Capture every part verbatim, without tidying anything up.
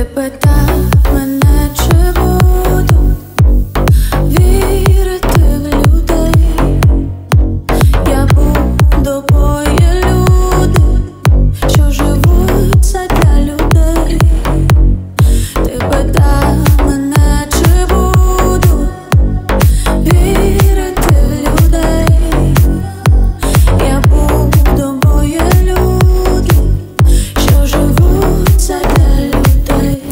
Ти питав мене, чи буду вірити в людей. Я буду, бо є люди, що живуть задля людей. Ти питав мене, чи буду вірити в людей. Я буду, бо є люди, що живуть задля людей.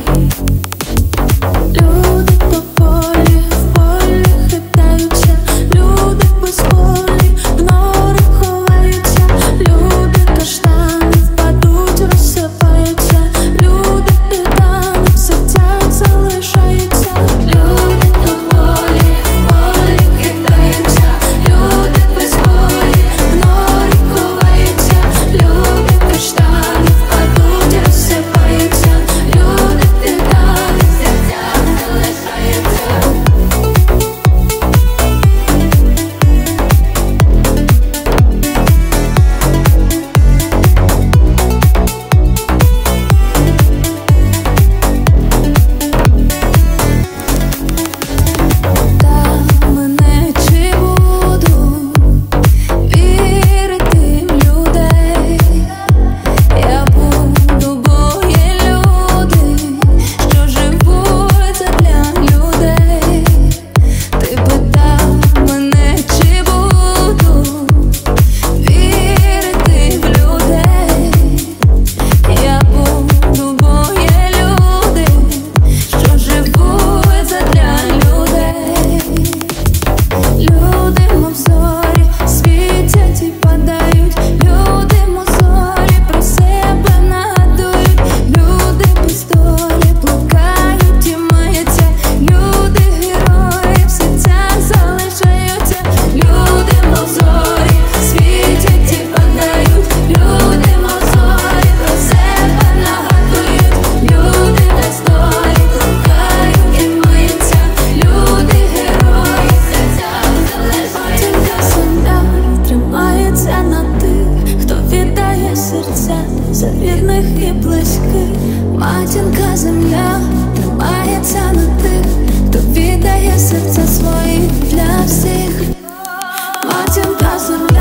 Люди по полі, в полі хитаються, люди без полі, в нори ховаються, люди каштани впадуть, розсипаються, люди піддани в серцях залишаються. Люди по полі, в полі хитаються, люди без полі, в нори ховаються, люди каштани впадуть, розсипаються, люди піддани в серцях залишаються. Та мене, чи буду вірити в людей. Я буду, бо є люди, що живуть задля людей. Ти питав мене, чи буду вірити в людей. Я буду, бо є люди, що живуть задля людей. Люди, мов зорі, світять і падають. Люди, мов зорі, про себе нагадують. Люди без долі блукають і маяться. Люди герої в серцях залишаються. Люди, мов зорі, світять і падають. Люди, мов зорі, про себе нагадують. Люди без долі блукають і маяться. Люди герої в серцях залишаються. Тільки земля тримається на тих, хто віддає серця за вірних і близьких. Матінка земля тримається на тих, хто віддає серця свої для всіх. Матінка земля